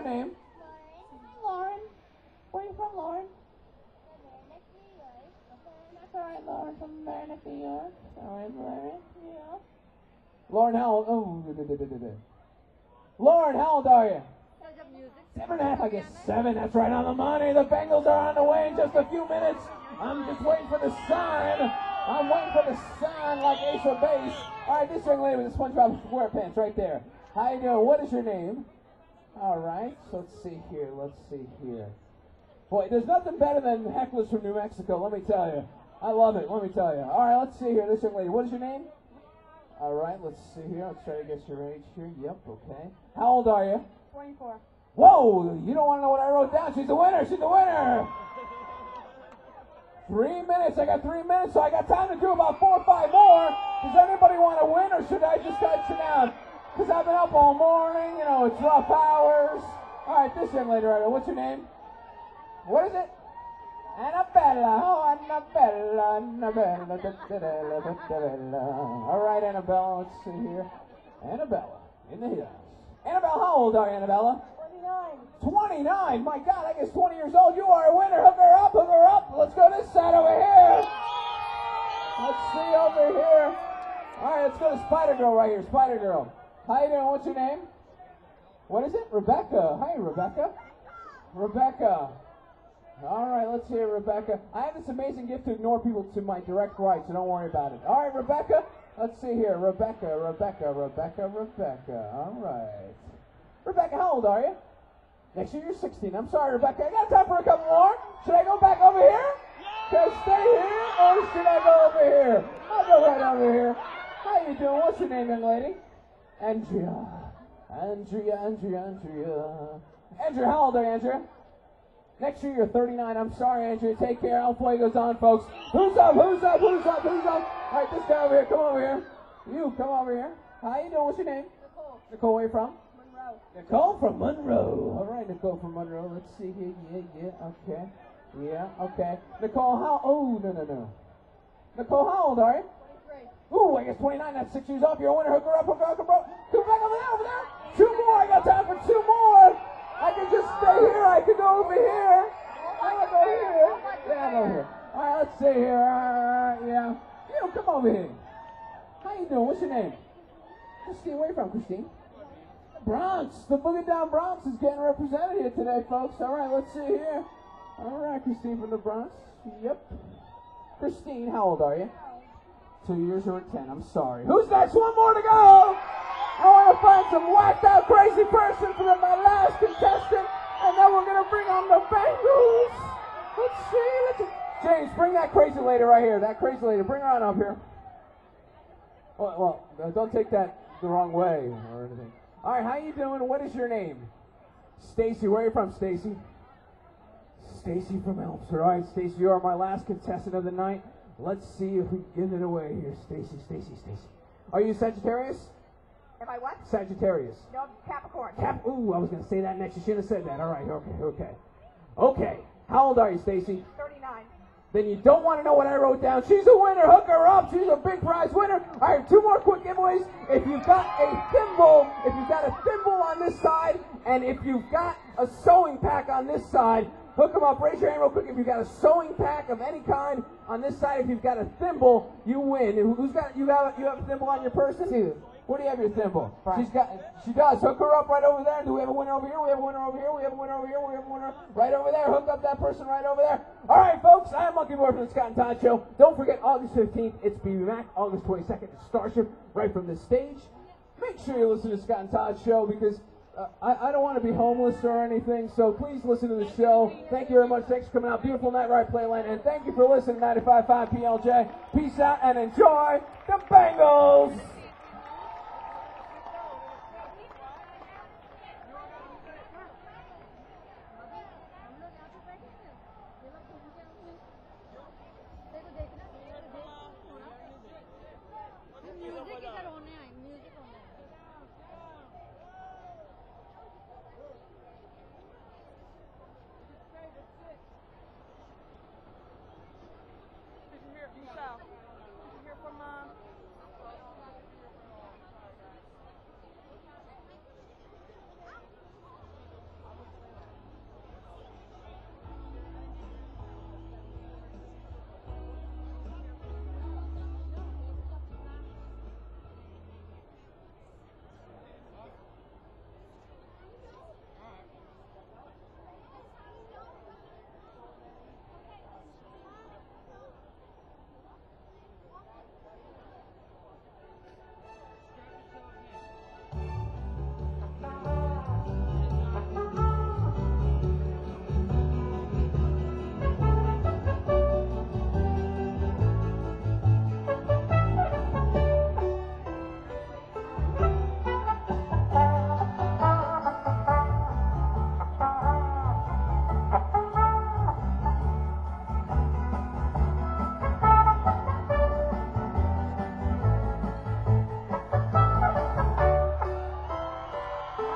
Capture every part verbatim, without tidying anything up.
name? Lauren. Where are you from, Lauren? That's all right, Lauren, from Meredith, New York. All right, Meredith, New York. Lauren, how old? Oh, da, da, da, da, da. Lauren, how old are you? Seven and a half, I guess seven. That's right on the money. The Bengals are on the way in just a few minutes. I'm just waiting for the sign. I'm waiting for the sign like Ace of Base. All right, this young lady with the SpongeBob SquarePants right there. How you doing? What is your name? All right, so let's see here. Let's see here. Boy, there's nothing better than hecklers from New Mexico, let me tell you. I love it, let me tell you. All right, let's see here. This young lady, what is your name? All right, let's see here. Let's try to guess your age here. Yep, okay. How old are you? twenty-four. Whoa, you don't want to know what I wrote down. She's a winner. She's a winner. Three minutes. I got three minutes, so I got time to do about four or five more. Does anybody want to win, or should I just start sit down? Because I've been up all morning. You know, it's rough hours. All right, this young lady right here. What's your name? What is it? Annabella. Oh, Annabella. Annabella. Da, da, da, da, da, da. All right, Annabella. Let's see here. Annabella in the house. Annabella, how old are you, Annabella? twenty-nine. twenty-nine? My God, I guess twenty years old. You are a winner. Hook her up, hook her up. Let's go this side over here. Let's see over here. All right, let's go to Spider Girl right here. Spider Girl. How you doing? What's your name? What is it? Rebecca. Hi, Rebecca. Rebecca. All right, let's hear Rebecca. I have this amazing gift to ignore people to my direct right, so don't worry about it. All right, Rebecca. Let's see here. Rebecca, Rebecca, Rebecca, Rebecca. All right. Rebecca, how old are you? Next year you're sixteen. I'm sorry, Rebecca. I got time for a couple more. Should I go back over here? Should I stay here, or should I go over here? I'll go right over here. How you doing? What's your name, young lady? Andrea. Andrea, Andrea, Andrea. Andrea, how old are you, Andrea? Next year you're thirty-nine. I'm sorry, Andrea. Take care. El Fuego's on, folks. Who's up? Who's up? Who's up? Who's up? All right, this guy over here. Come over here. You, come over here. How you doing? What's your name? Nicole. Nicole, where you from? Monroe. Nicole from Monroe. All right, Nicole from Monroe. Let's see here. Yeah, yeah, okay. Yeah, okay. Nicole, how? Oh, no, no, no. Nicole, how old are you? twenty-three. Ooh, I guess twenty-nine. That's six years off. You're a winner. Hook her up, hook her up, hook her up. Come back over there, over there. Two more. I got time for two more. I can just stay here. I can go over here. I'm gonna go here. Yeah, I'm over here. All right, let's see here. All right, yeah. You, come over here. How you doing? What's your name? Christine, where you from, Christine? Bronx. The Boogie Down Bronx is getting represented here today, folks. All right, let's see here. All right, Christine from the Bronx. Yep. Christine, how old are you? Two years or ten. I'm sorry. Who's next? One more to go. I want to find some whacked out crazy person for the, my last contestant, and then we're gonna bring on the Bengals. Let's see. Let's see. James, bring that crazy lady right here. That crazy lady. Bring her on up here. Well, well, don't take that the wrong way or anything. All right, how you doing? What is your name? Stacy. Where are you from, Stacy? Stacy from Elmsford. All right, Stacy, you are my last contestant of the night. Let's see if we can get it away here. Stacy, Stacy, Stacy. Are you Sagittarius? Am I what? Sagittarius. No, Capricorn. Cap. Ooh, I was gonna say that next. You should have said that. All right. Okay. Okay. Okay. How old are you, Stacy? thirty-nine. Then you don't want to know what I wrote down. She's a winner. Hook her up. She's a big prize winner. All right, two more quick giveaways. If you've got a thimble, if you've got a thimble on this side, and if you've got a sewing pack on this side, hook them up. Raise your hand real quick. If you've got a sewing pack of any kind on this side, if you've got a thimble, you win. Who's got? You got? You have a thimble on your person? Two. Where do you have your thimble? Right. She's got. She does. Hook her up right over there. Do we have a winner over here? We have a winner over here. We have a winner over here. We have a winner right over there. Hook up that person right over there. All right, folks. I am Monkey Boy from the Scott and Todd Show. Don't forget August fifteenth. It's B B Mac. August twenty-second. It's Starship right from the stage. Make sure you listen to Scott and Todd Show because uh, I, I don't want to be homeless or anything. So please listen to the show. Thank you very much. Thanks for coming out. Beautiful night, right, Playland. And thank you for listening to ninety-five point five P L J. Peace out and enjoy the Bengals. This is here from uh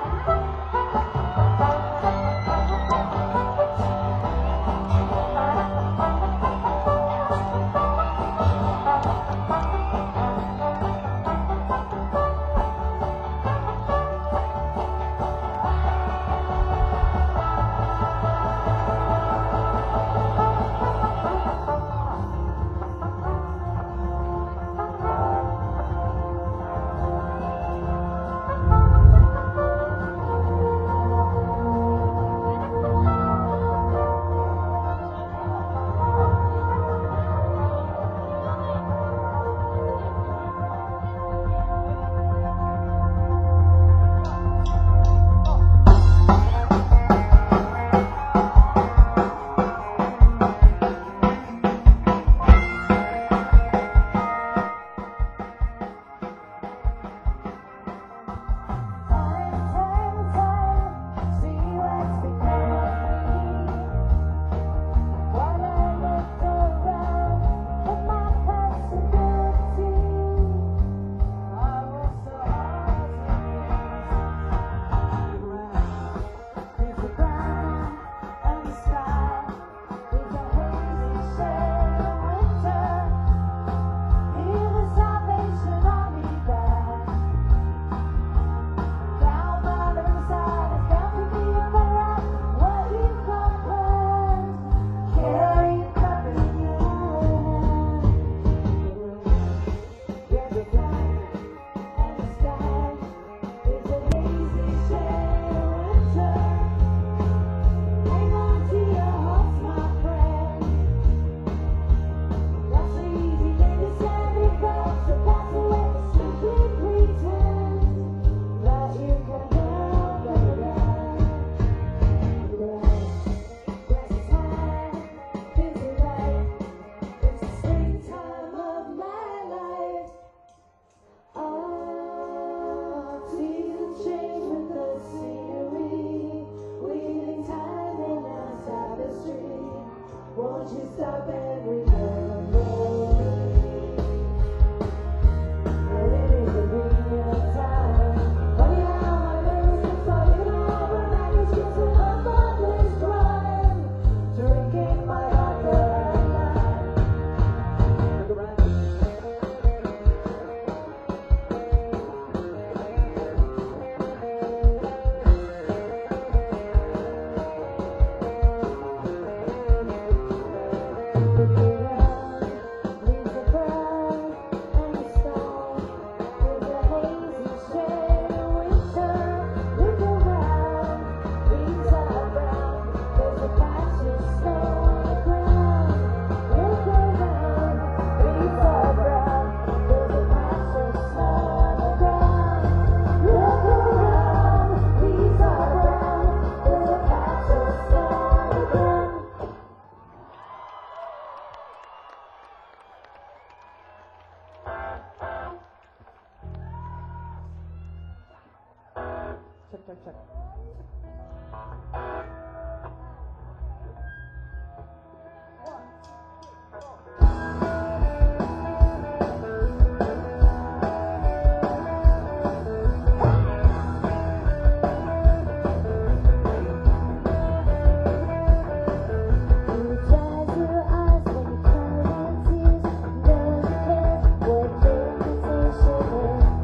check, check.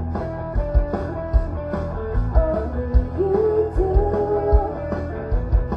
You do.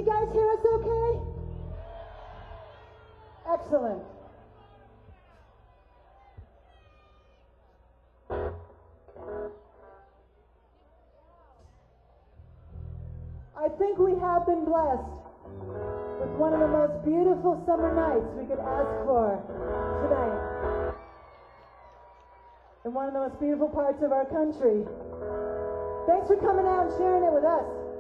guys hear us okay? Excellent. I think we have been blessed with one of the most beautiful summer nights we could ask for tonight. In one of the most beautiful parts of our country. Thanks for coming out and sharing it with us.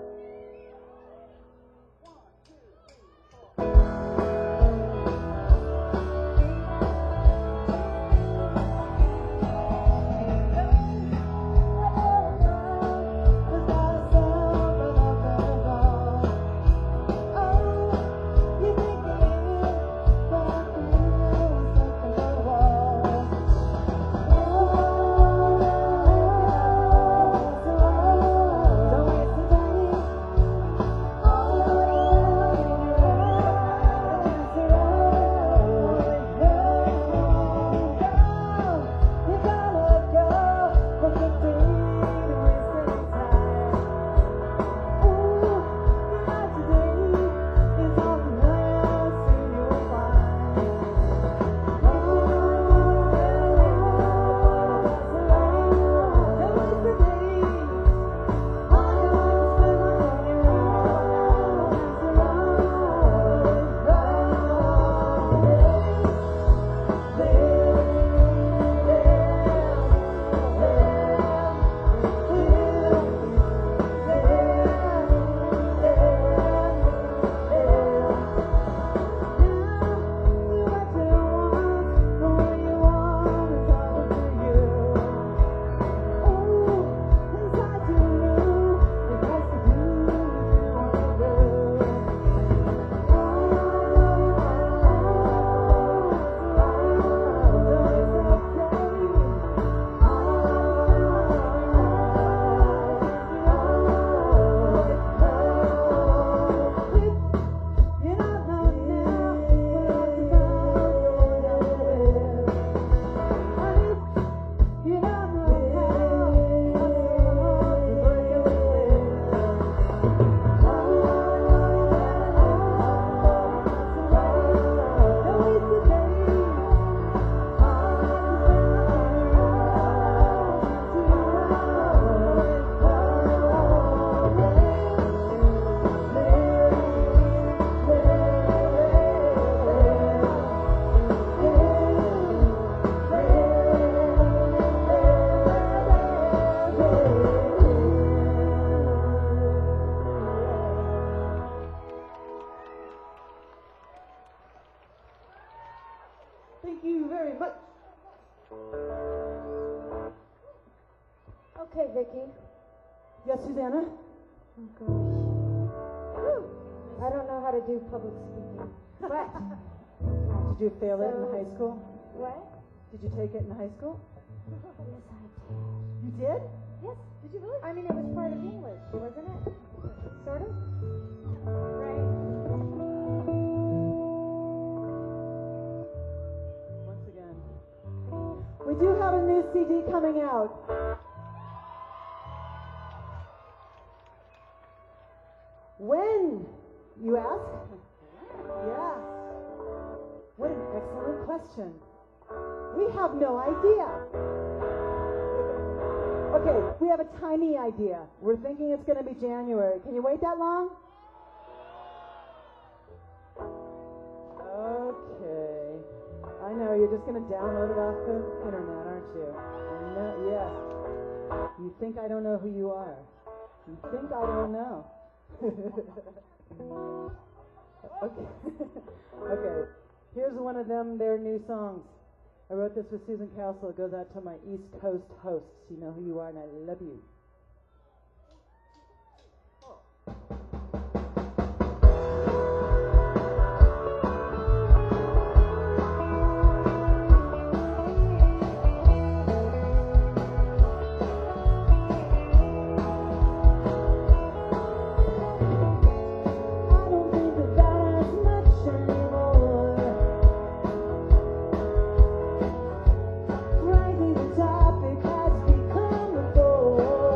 Thank you very much. Okay, Vicky. Yes, Susanna? Oh, gosh. Whew. I don't know how to do public speaking. But. Did you fail it in So- high school? What? Did you take it in high school? Yes, I did. You did? Yes. Did you really? I mean, it was part of English, wasn't it? Sort of? Right. Once again. We do have a new C D coming out. When, you ask? Yes. What an excellent question. We have no idea. Okay, we have a tiny idea. We're thinking it's going to be January. Can you wait that long? Okay. I know, you're just going to download it off the internet, aren't you? I know, yes. You think I don't know who you are. You think I don't know. Okay. Okay. Here's one of them, their new songs. I wrote this with Susan Castle. It goes out to my East Coast hosts. You know who you are, and I love you. Rising the topic has become a bore.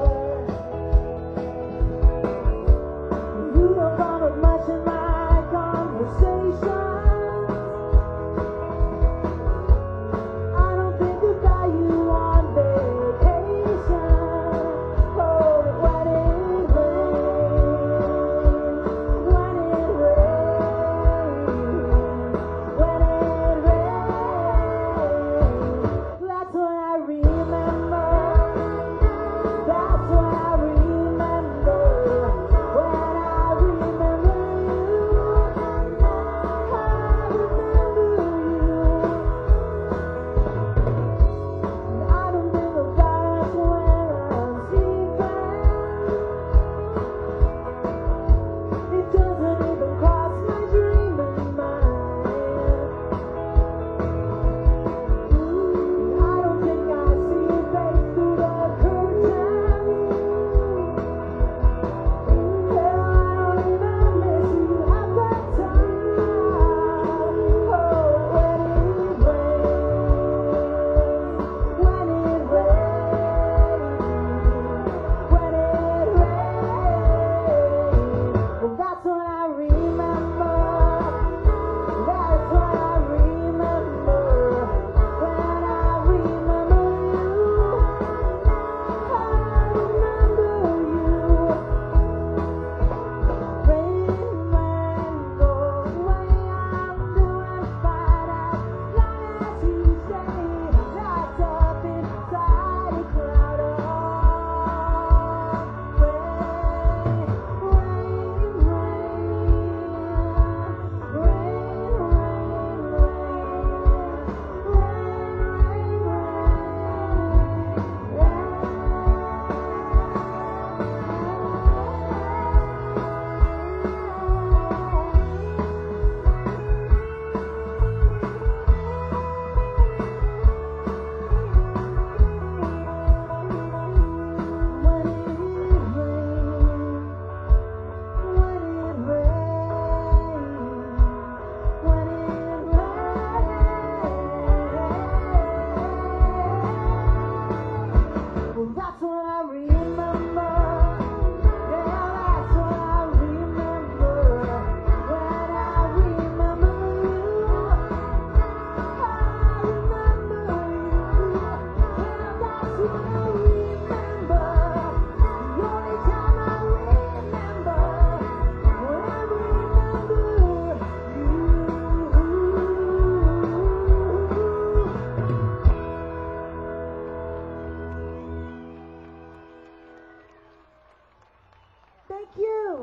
Thank you.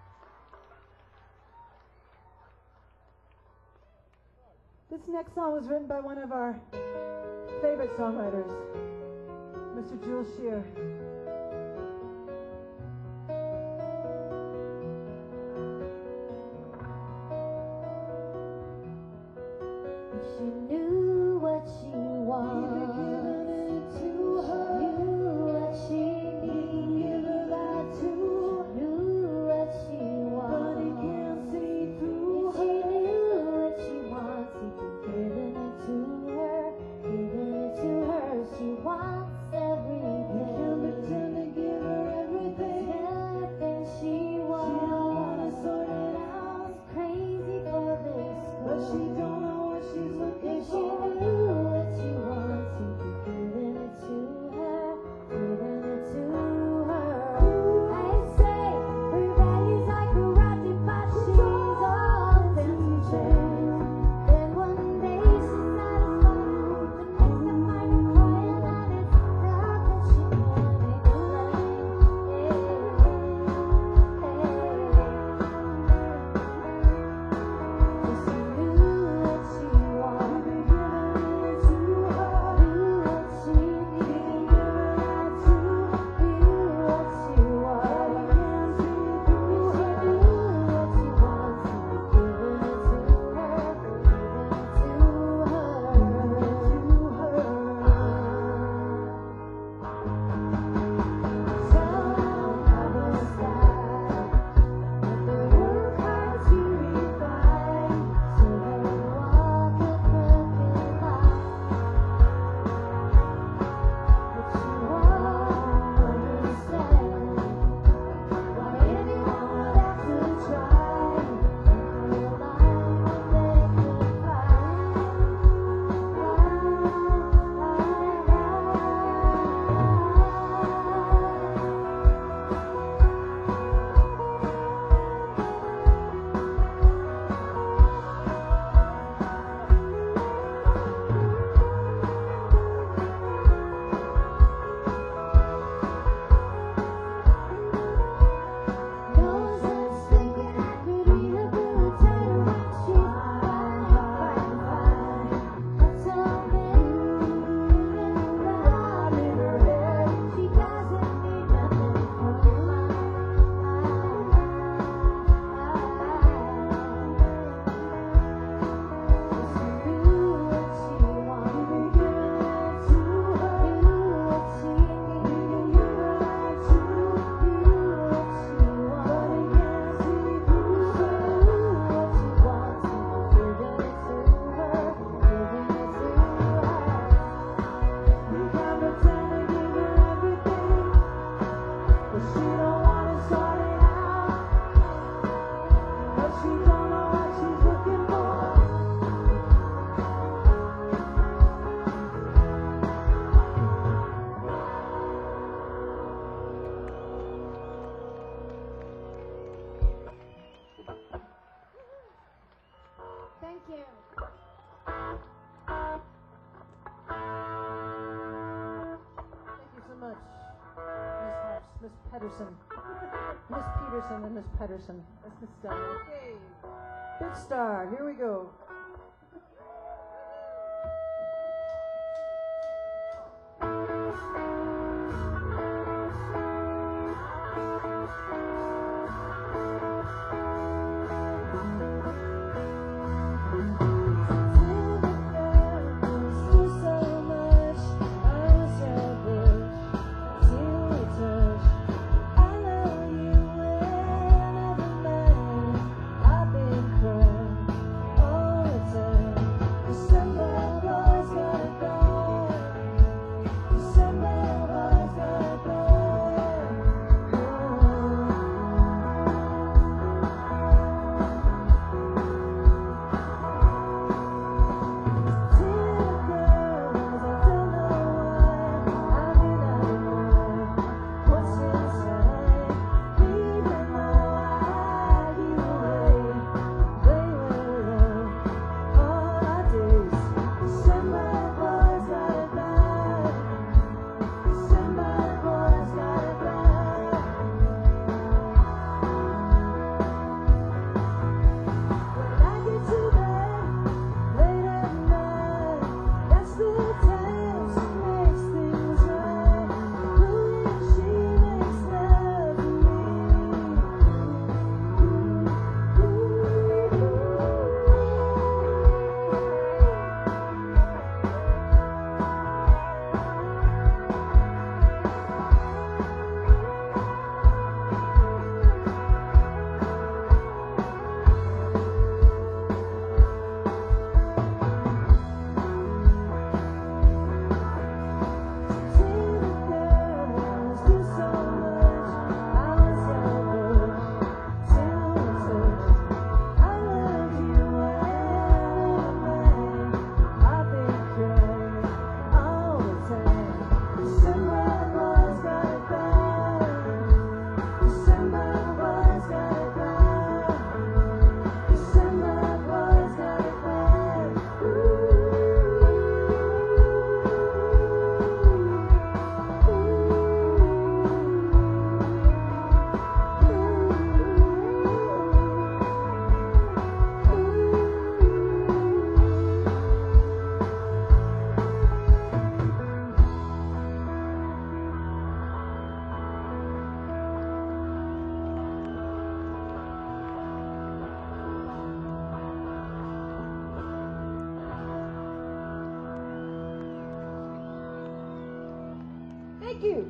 This next song was written by one of our favorite songwriters, Mister Jules Shear. If she knew what she wanted, knew what she needed, knew what she wanted, if she knew what she wants, he'd be giving it to her, giving it to her. She wants everything. Can't pretend to give her everything. Everything she wants. She don't wanna sort it out. She's crazy for this girl, but she don't know what she's looking for. If she knew what she wants, he'd be giving it to her, giving it to her. I say her body's like a rocket, but she's all fancy change. Then one day she's satisfied, the next time I'm crying, and it's not that she can't explain. Hey, hey. If she knew what she wanted, knew what she needed, knew what she wanted, if she knew what she wants, he'd be giving it to her, giving it to her. Some have a style, but they work hard to refine, so they walk a crooked path. But you won't understand why anyone would have to try and feel like they could fly. No sense thinking I could rehabilitate her. She's fine, fine, fine. That's all right in her head. She doesn't need nothing from mine. If she knew what she wanted, knew what she needed, knew what she wanted, if she knew what she wants, giving it to her, giving it to her. You can't pretend to give her everything, but she don't wanna sort it out. But she don't know what she's looking for. Thank you. Thank you so much, Miss Harps, Miss Pedersen, Miss Peterson, and Miss Pedersen. That's Miss Stella. Okay, Big Star. Here we go. I've been crying all Thank you.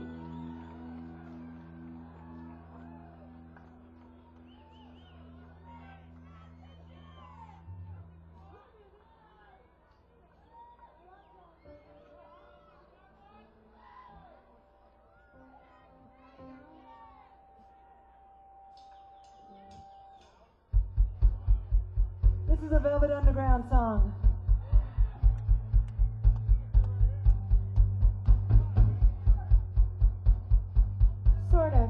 This is a Velvet Underground song. Sort of.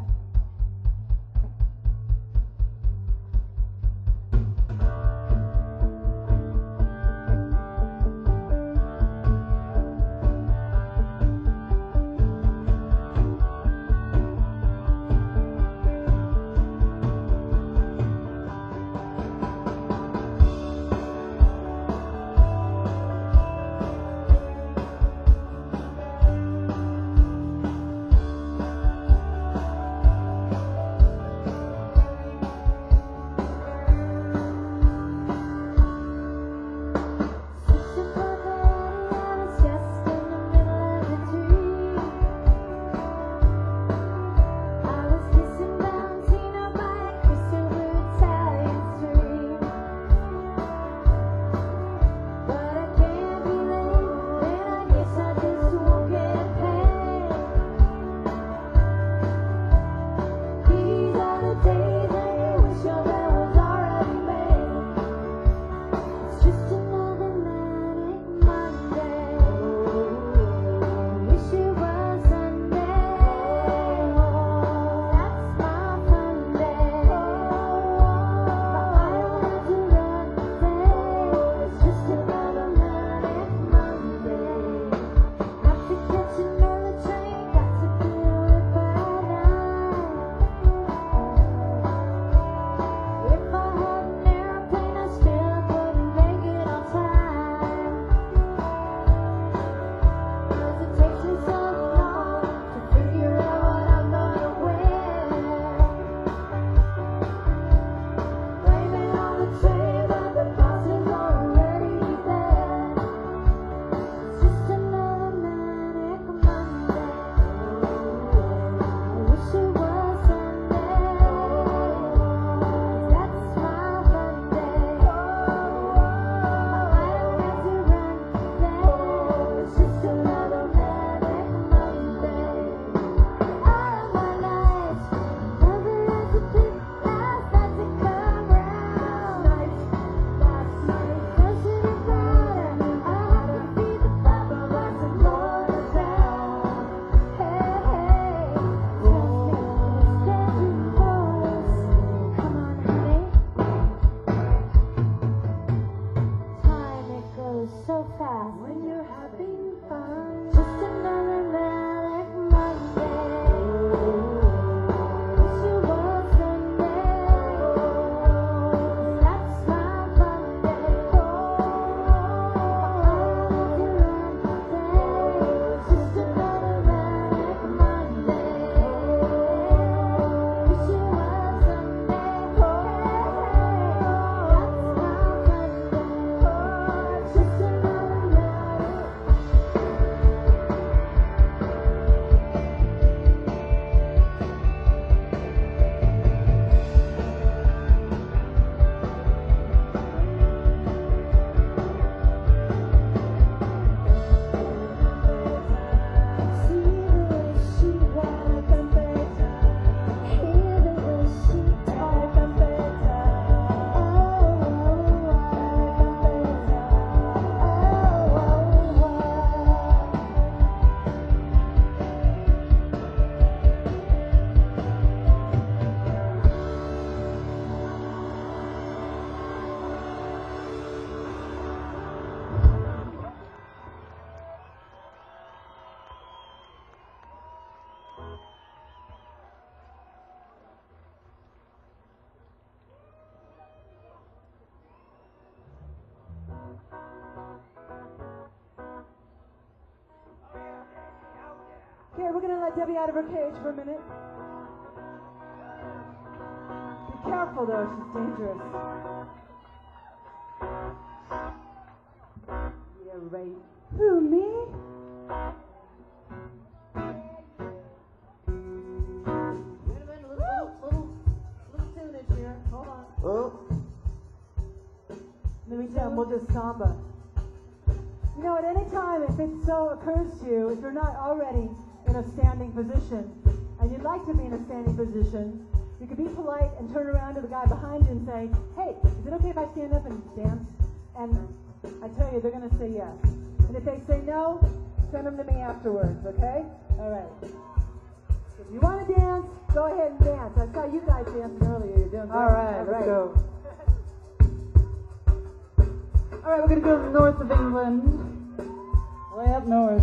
Okay, we're gonna let Debbie out of her cage for a minute. Be careful though, she's dangerous. Yeah, right. Who, me? and we'll just samba. You know, at any time, if it so occurs to you, if you're not already in a standing position, and you'd like to be in a standing position, you can be polite and turn around to the guy behind you and say, hey, is it okay if I stand up and dance? And I tell you, they're going to say yes. And if they say no, send them to me afterwards, okay? All right. If you want to dance, go ahead and dance. I saw you guys dancing earlier. You're doing great. All right, All let's right. go. All right, we're going to go to the north of England. Way up north.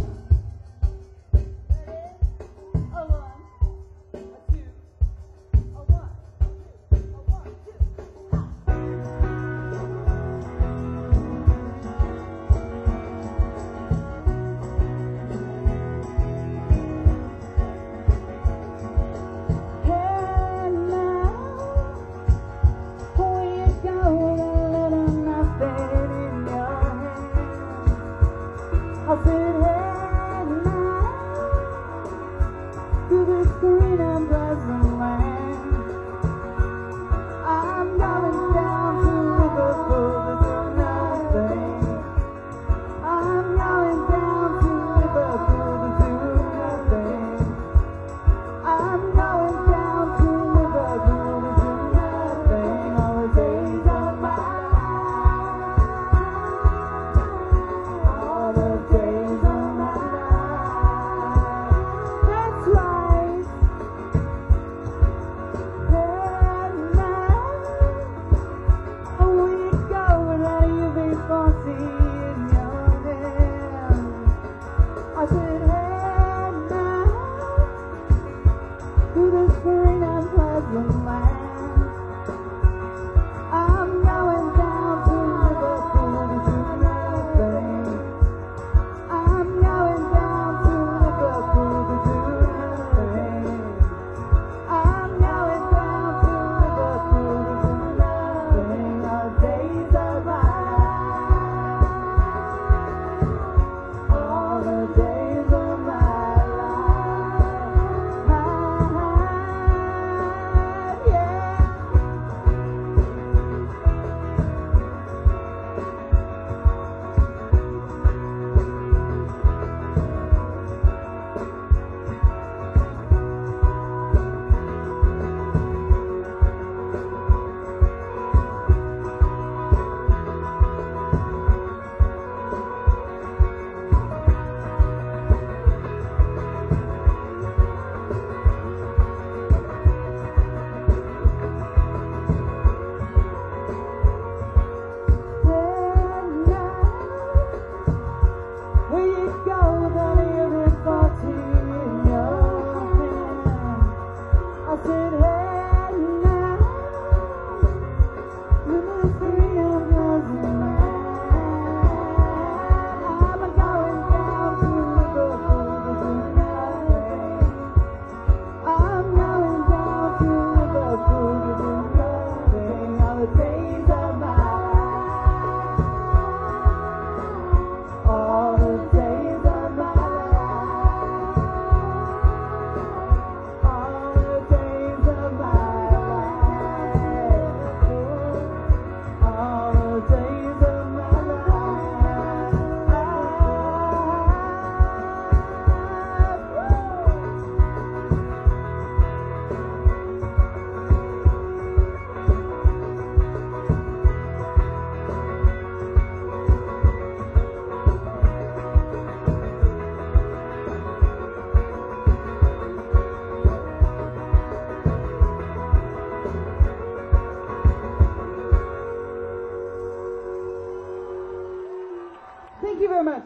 much.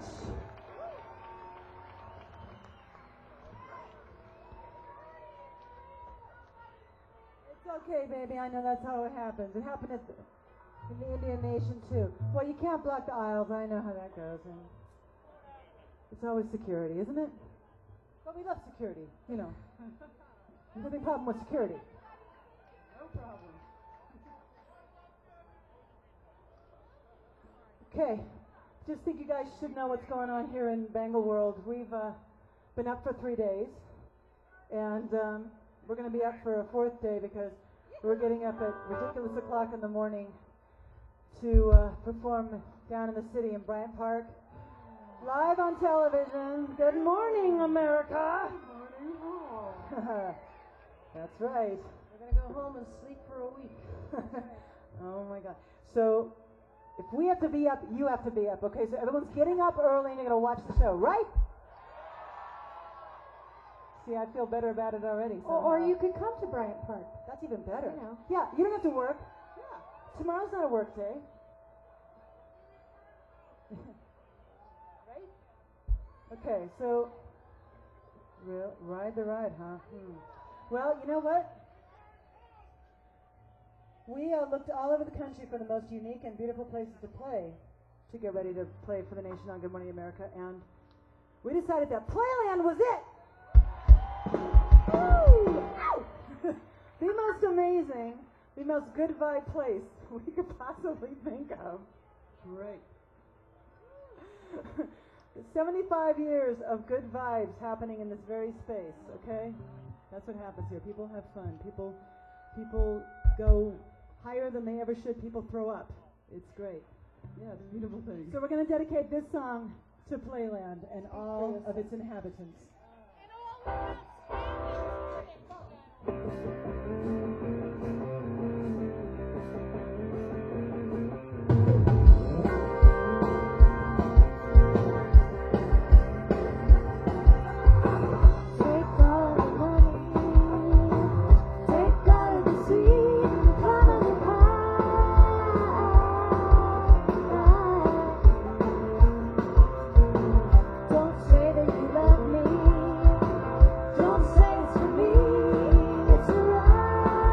It's okay, baby. I know that's how it happens. It happened at the, in the Indian Nation, too. Well, you can't block the aisles. I know how that goes. And it's always security, isn't it? But we love security, you know. There's a big problem with security. No problem. Okay. Just think you guys should know what's going on here in Bangle World. We've uh, been up for three days. And um, we're going to be up for a fourth day because we're getting up at ridiculous o'clock in the morning to uh, perform down in the city in Bryant Park. Live on television. Good morning, America. Morning home. That's right. We're gonna go home and sleep for a week. Oh my God. So if we have to be up, you have to be up. Okay, so everyone's getting up early and you're gonna watch the show, right? See, I feel better about it already. Or, or somehow. you could come to Bryant Park. That's even better. You know. Yeah, you don't have to work. Yeah. Tomorrow's not a work day. Right? Okay, so real, ride the ride, huh? Hmm. Well, you know what? We uh, looked all over the country for the most unique and beautiful places to play to get ready to play for the nation on Good Morning America, and we decided that Playland was it. Woo! The most amazing, the most good vibe place we could possibly think of. Great. seventy-five years of good vibes happening in this very space, okay? That's what happens here. People have fun. People people go higher than they ever should. People throw up. It's great. Yeah, it's a beautiful thing. So we're going to dedicate this song to Playland and all of its inhabitants. Don't say it's for me, it's a ride.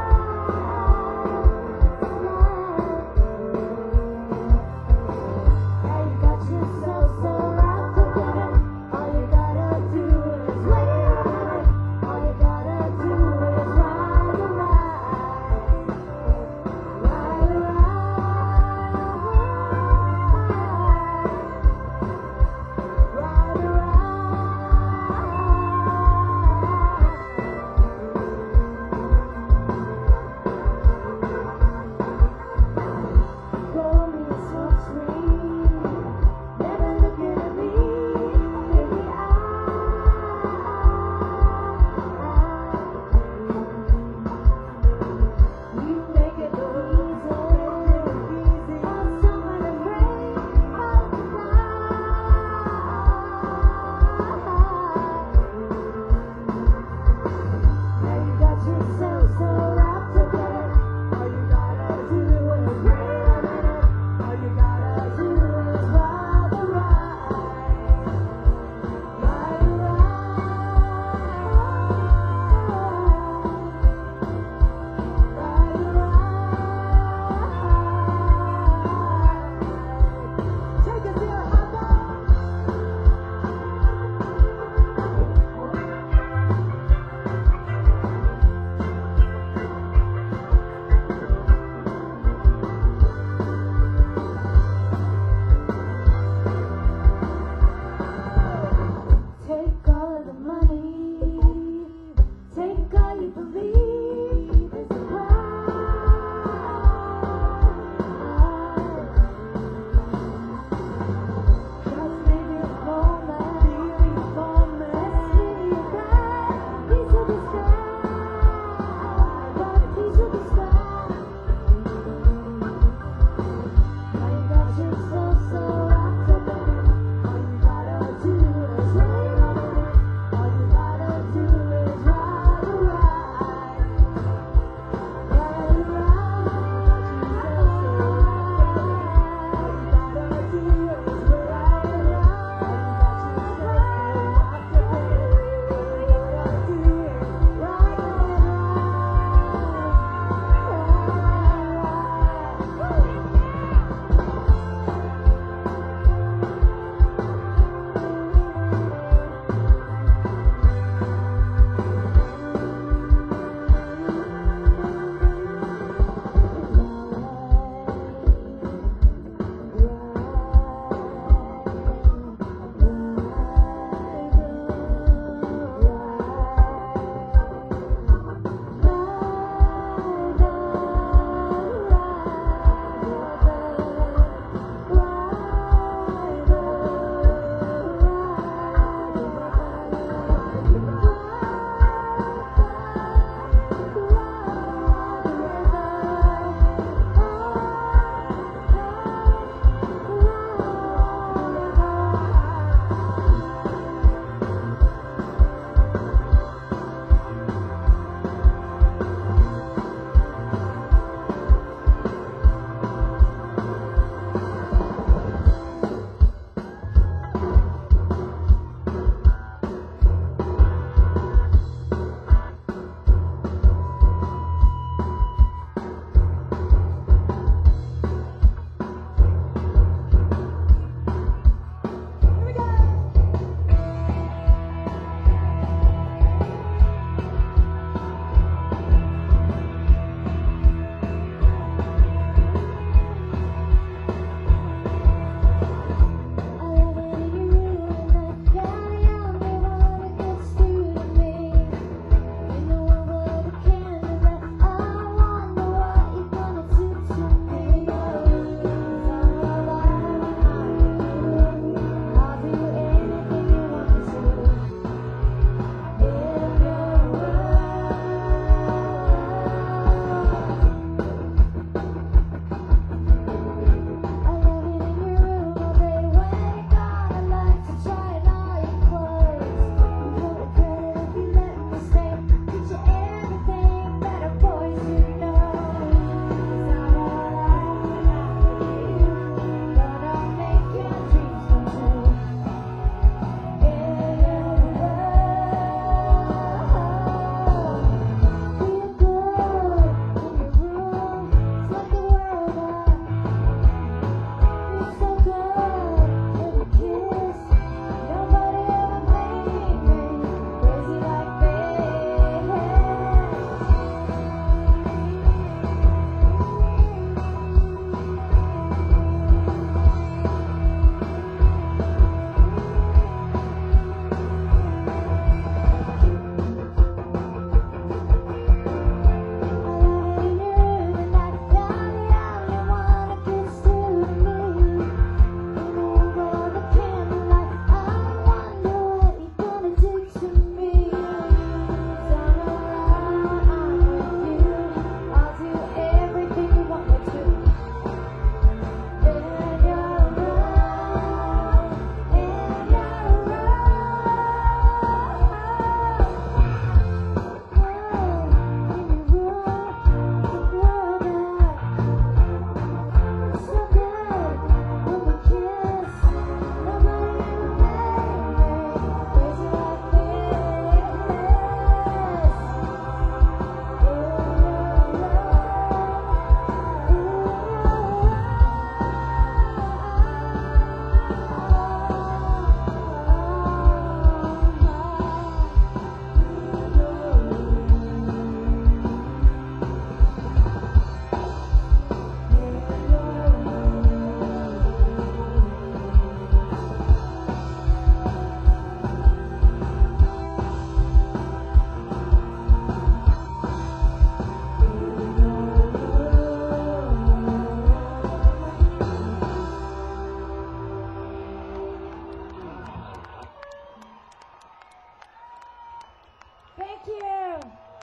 Thank you.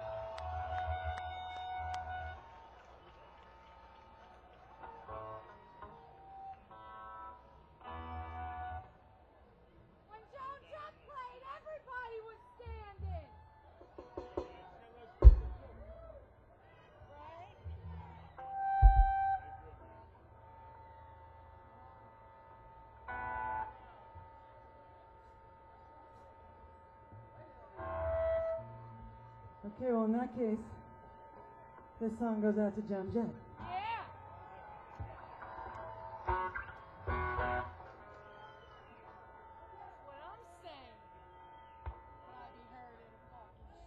When Joan Jett played, everybody was standing. Right? Okay, well, in that case, this song goes out to Joan Jett. Yeah. That's what I'm saying. Can I be heard in a fucking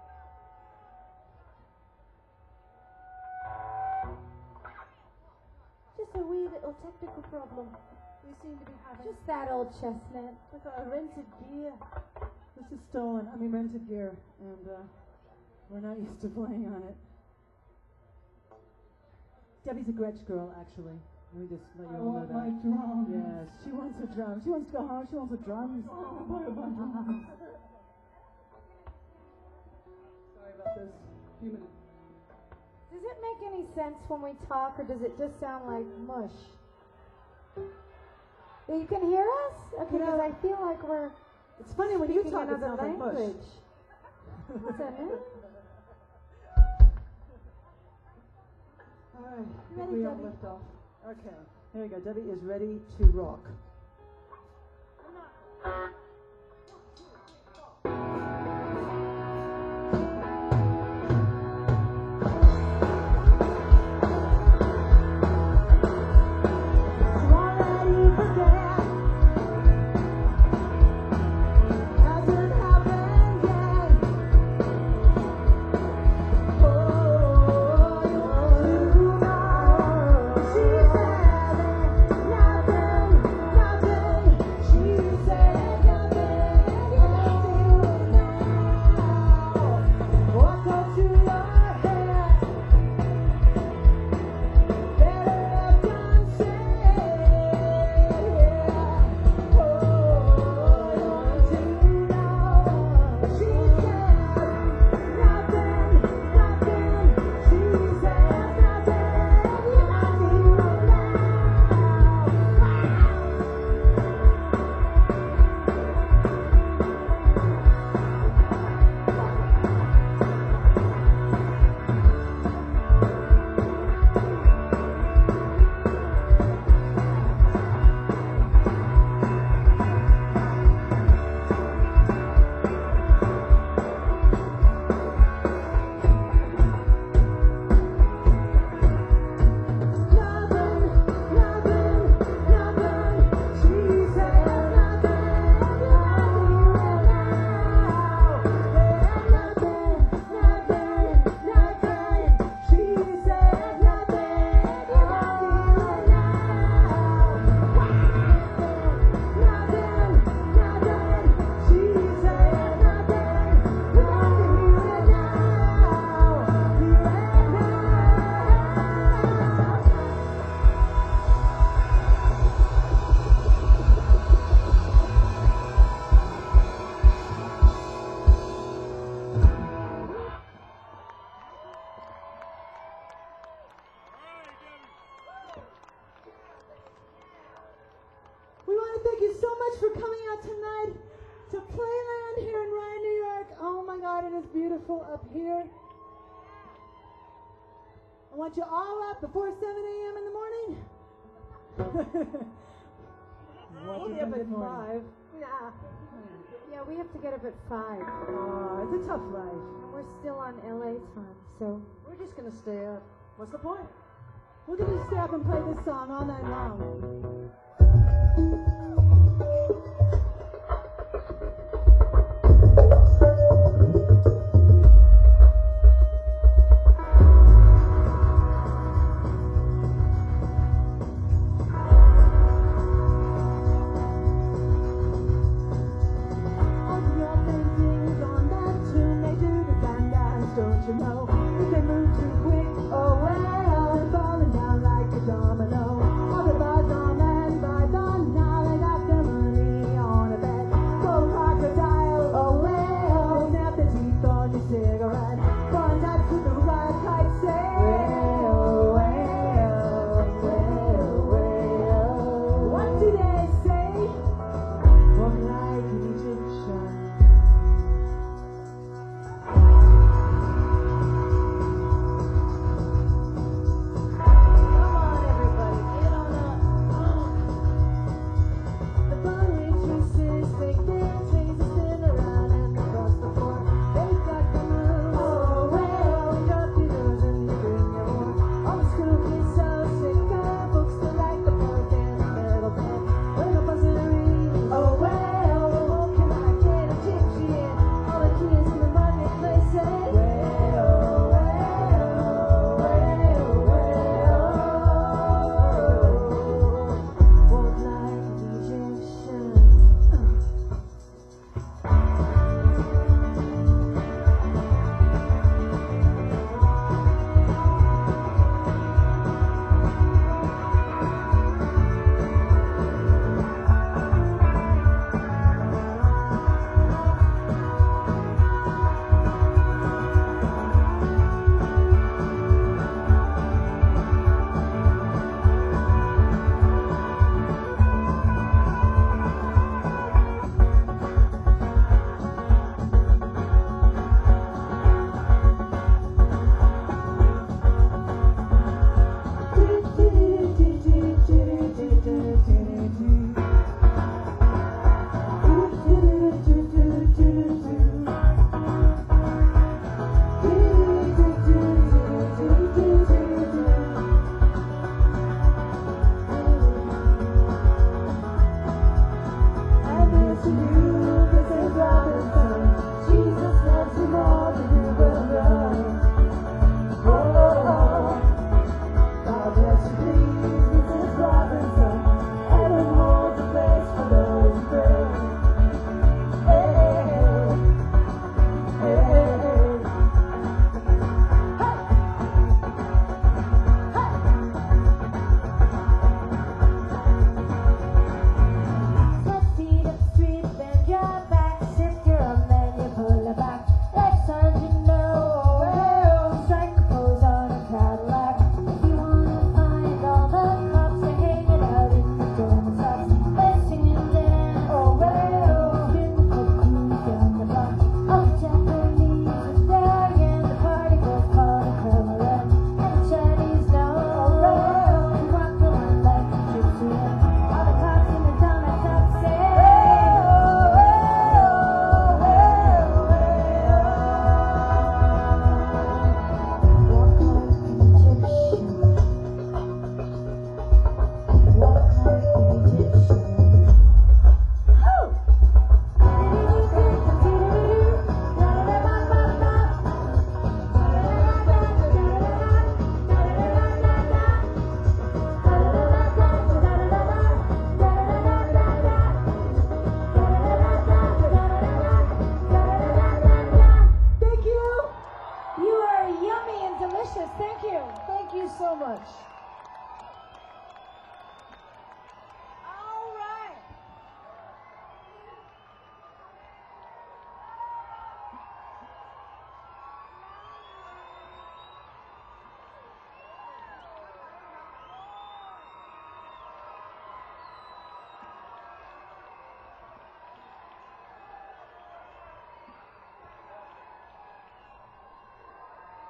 show? Just a wee little technical problem we seem to be having. Just that old chestnut. With our rented gear. This is stolen, I mean rented gear, and uh, we're not used to playing on it. Debbie's a Gretsch girl, actually. Let me just let you all know that. my drums. Yes, she wants her drums. She wants to go home. She wants her drums. Oh, play a bunch of drums. Sorry about this. Few minutes. Does it make any sense when we talk, or does it just sound like mush? Yeah, you can hear us? Okay, You because know- I feel like we're It's funny when you speaking talk, it another sounds like mush. language. What's that mean? All right, I think ready, we all Debbie? lift off. Okay, here we go. Debbie is ready to rock. We want to thank you so much for coming out tonight to Playland here in Ryan, New York. Oh my God, it is beautiful up here. I want you all up before seven a.m. in the morning. We'll be up at five. Nah. Yeah, we have to get up at five. Oh, it's a tough life. And we're still on L A time, so We're just gonna stay up. What's the point? We're going to stay up and play this song all night long. All your paintings on that tomb, they do the fine dance, don't you know? If they move too quick, oh well, they're falling down like a domino. All the bars on and bars on now, they got their money on a bet. Go crocodile, oh well, snap the teeth on your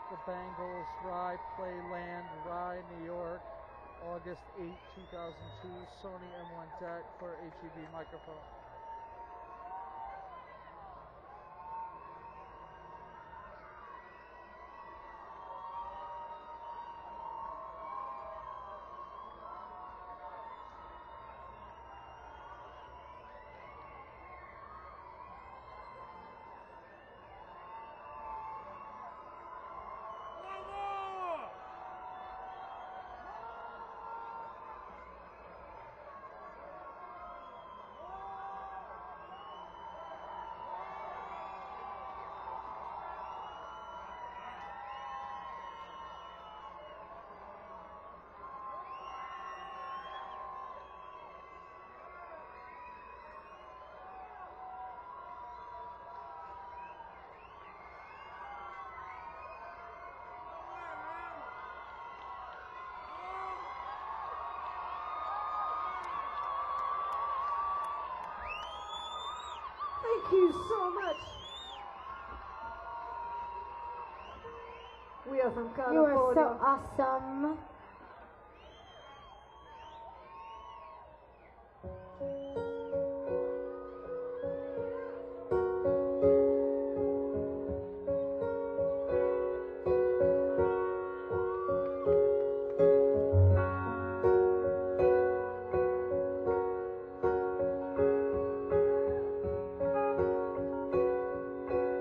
the Bangles, Rye Playland, Rye, New York, August eighth, two thousand two, Sony M one D E C for H E B microphone. Thank you so much. We are from You are California. so awesome.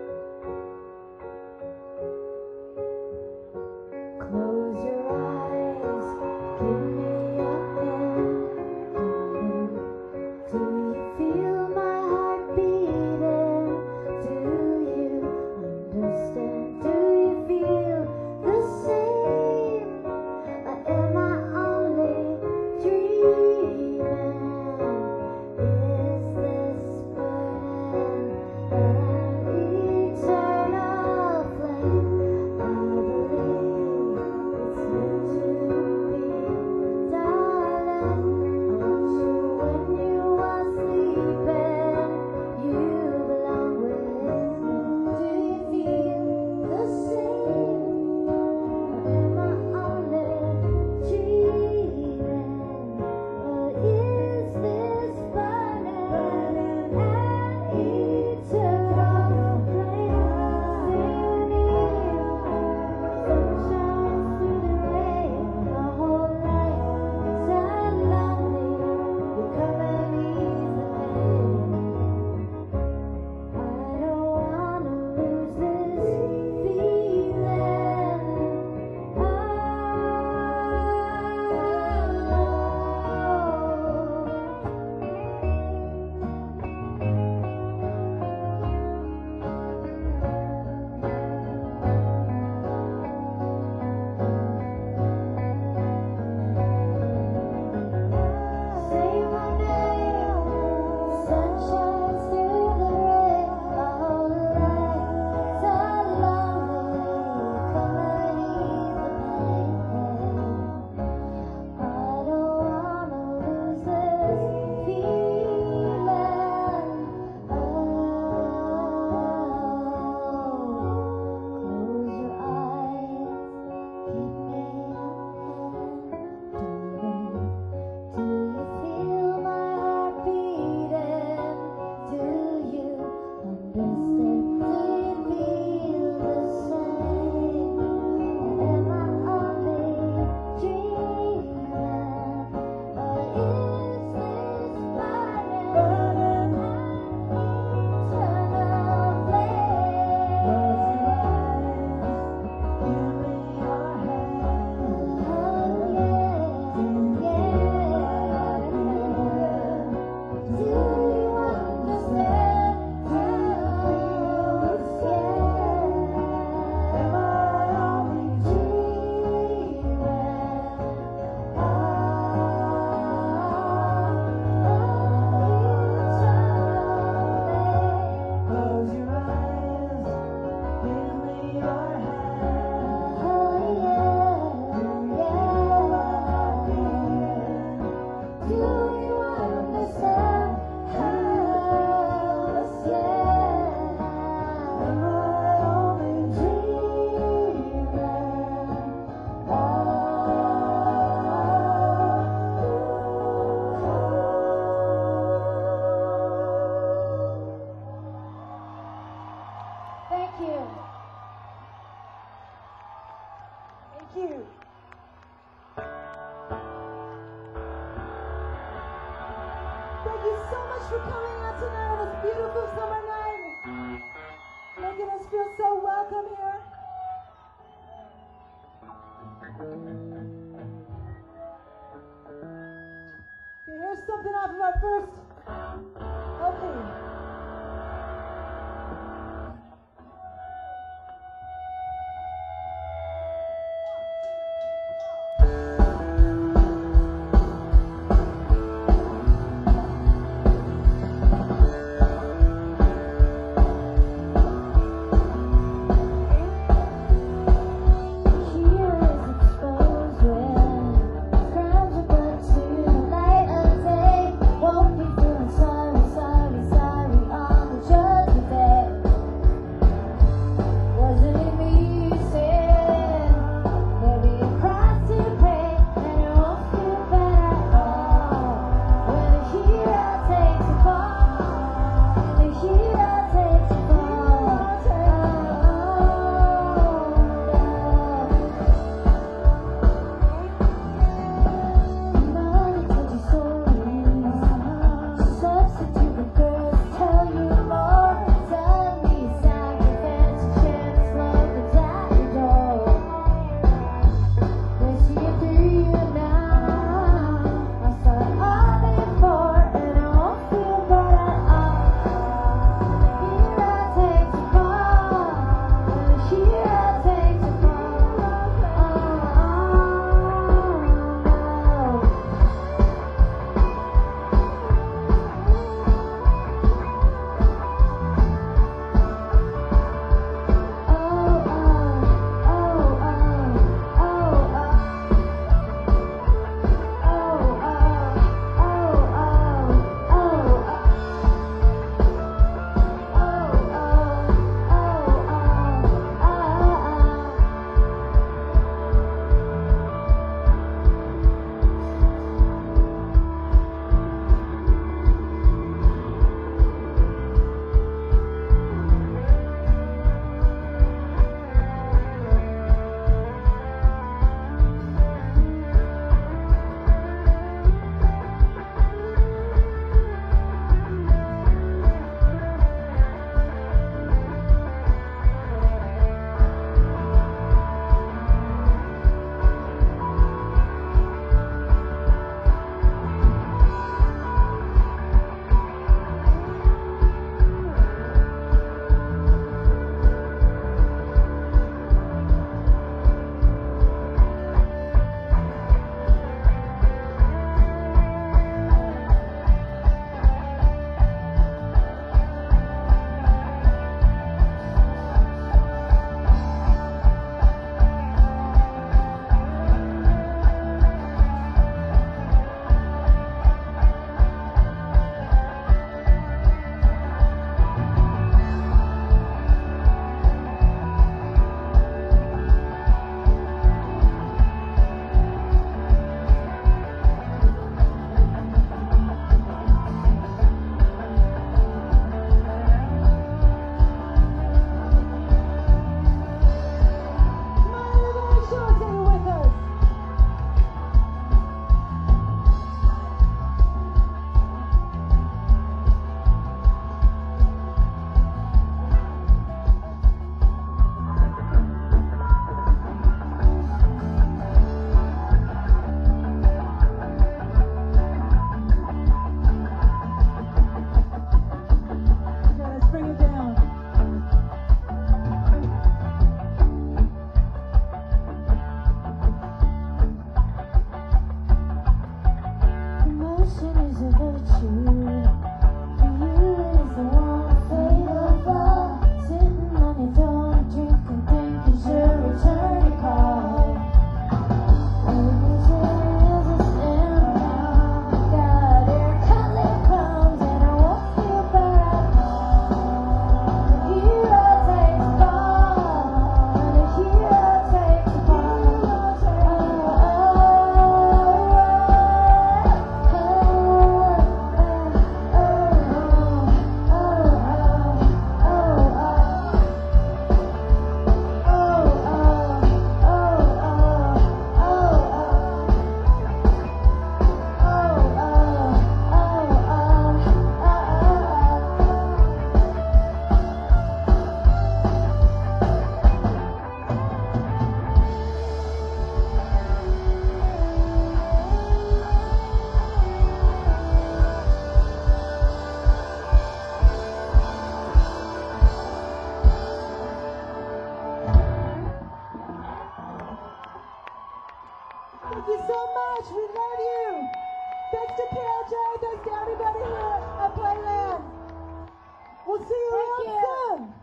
Close your eyes. you. Thank you so much for coming out tonight on this beautiful summer night. Making us feel so welcome here. Okay, here's something off of our first L P. Won't be so much. We love you. Thanks to P L J. Thanks to everybody here at Playland. We'll see you Thank real you. soon.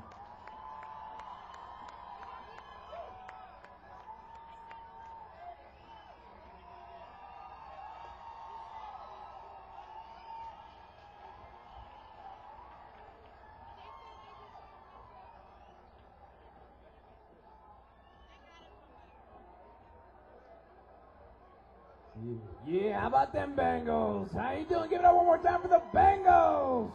Yeah, how about them Bengals? How you doing? Give it up one more time for the Bengals.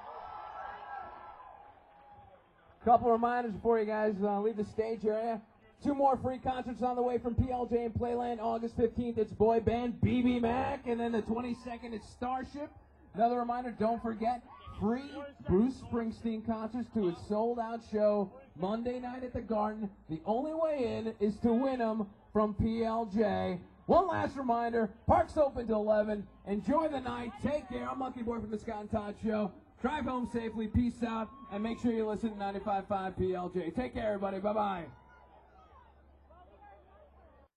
Couple reminders before you guys uh, leave the stage area. Two more free concerts on the way from P L J and Playland. August fifteenth, it's boy band B B Mac, and then the twenty-second, it's Starship. Another reminder, don't forget, free Bruce Springsteen concerts to his sold-out show Monday night at the Garden. The only way in is to win them from P L J. One last reminder, park's open till eleven. Enjoy the night. Take care. I'm Monkey Boy from the Scott and Todd Show. Drive home safely. Peace out. And make sure you listen to ninety-five point five P L J. Take care, everybody. Bye-bye.